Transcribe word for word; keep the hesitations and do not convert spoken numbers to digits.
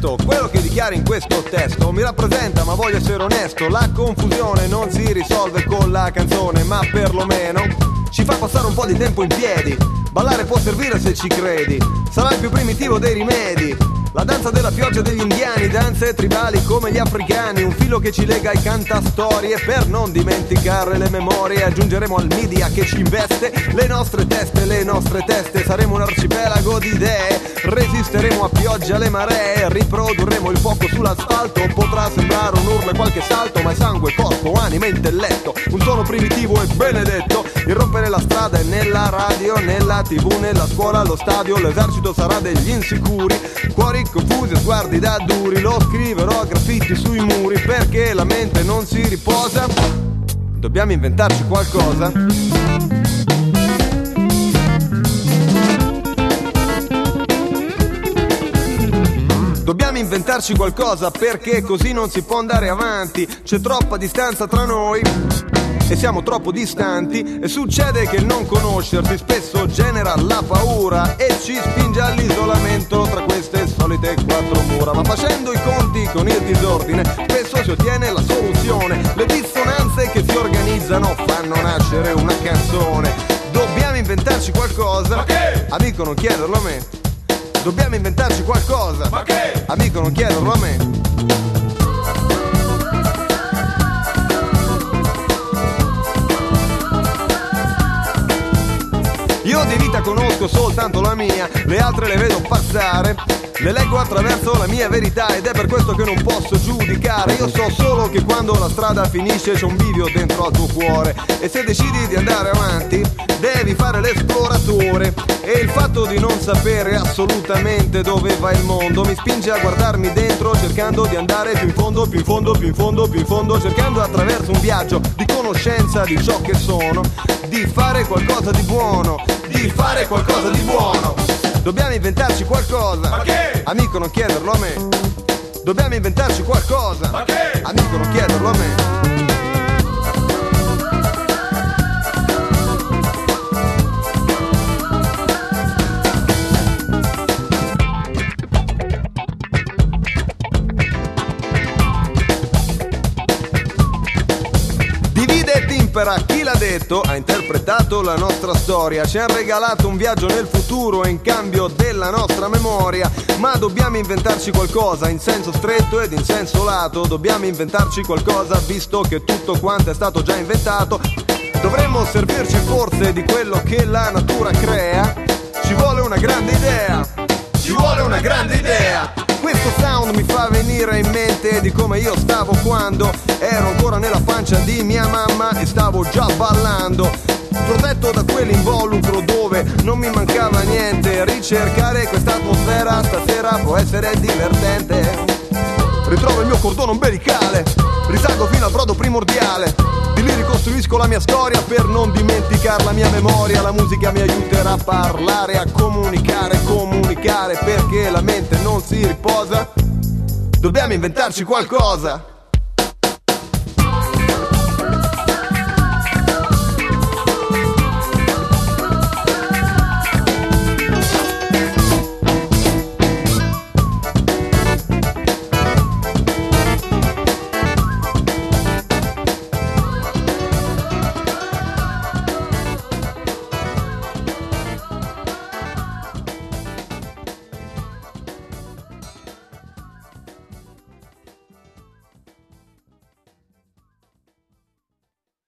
onesto, quello che dichiari in questo testo mi rappresenta, ma voglio essere onesto. La confusione non si risolve con la canzone, ma perlomeno ci fa passare un po' di tempo in piedi. Ballare può servire se ci credi, sarà il più primitivo dei rimedi. La danza della pioggia degli indiani, danze tribali come gli africani, un filo che ci lega ai cantastorie per non dimenticare le memorie. Aggiungeremo al media che ci investe le nostre teste, le nostre teste. Saremo un arcipelago di idee, resisteremo a pioggia alle maree, riprodurremo il fuoco sull'asfalto. Potrà sembrare un urlo e qualche salto, ma è sangue, corpo, anima, intelletto, un tono primitivo e benedetto. Irrompere la strada è nella radio, nella tv, nella scuola, allo stadio. L'esercito sarà degli insicuri, cuori confusi e sguardi da duri. Lo scriverò a graffiti sui muri, perché la mente non si riposa. Dobbiamo inventarci qualcosa. Dobbiamo inventarci qualcosa, perché così non si può andare avanti. C'è troppa distanza tra noi e siamo troppo distanti, e succede che il non conoscersi spesso genera la paura e ci spinge all'isolamento tra queste solite quattro mura. Ma facendo i conti con il disordine spesso si ottiene la soluzione. Le dissonanze che si organizzano fanno nascere una canzone. Dobbiamo inventarci qualcosa. Ma che? Amico, non chiederlo a me. Dobbiamo inventarci qualcosa. Ma che? Amico, non chiederlo a me. Io di vita conosco soltanto la mia, le altre le vedo passare, le leggo attraverso la mia verità, ed è per questo che non posso giudicare. Io so solo che quando la strada finisce c'è un bivio dentro al tuo cuore, e se decidi di andare avanti devi fare l'esploratore. E il fatto di non sapere assolutamente dove va il mondo mi spinge a guardarmi dentro, cercando di andare più in fondo, più in fondo, più in fondo, più in fondo, cercando attraverso un viaggio di conoscenza di ciò che sono, di fare qualcosa di buono, di fare qualcosa di buono. Dobbiamo inventarci qualcosa. Ma che? Amico, non chiederlo a me. Dobbiamo inventarci qualcosa. Ma che? Amico, non chiederlo a me. Chi l'ha detto ha interpretato la nostra storia, ci ha regalato un viaggio nel futuro in cambio della nostra memoria. Ma dobbiamo inventarci qualcosa in senso stretto ed in senso lato. Dobbiamo inventarci qualcosa visto che tutto quanto è stato già inventato. Dovremmo servirci forse di quello che la natura crea. Ci vuole una grande idea, ci vuole una grande idea. Questo sound mi fa venire in mente di come io stavo quando ero ancora nella pancia di mia mamma e stavo già ballando, protetto da quell'involucro dove non mi mancava niente. Ricercare questa atmosfera stasera può essere divertente. Ritrovo il mio cordone ombelicale, risalgo fino al brodo primordiale, di lì ricostruisco la mia storia per non dimenticare la mia memoria. La musica mi aiuterà a parlare, a comunicare, comunicare, perché la mente non si riposa. Dobbiamo inventarci qualcosa.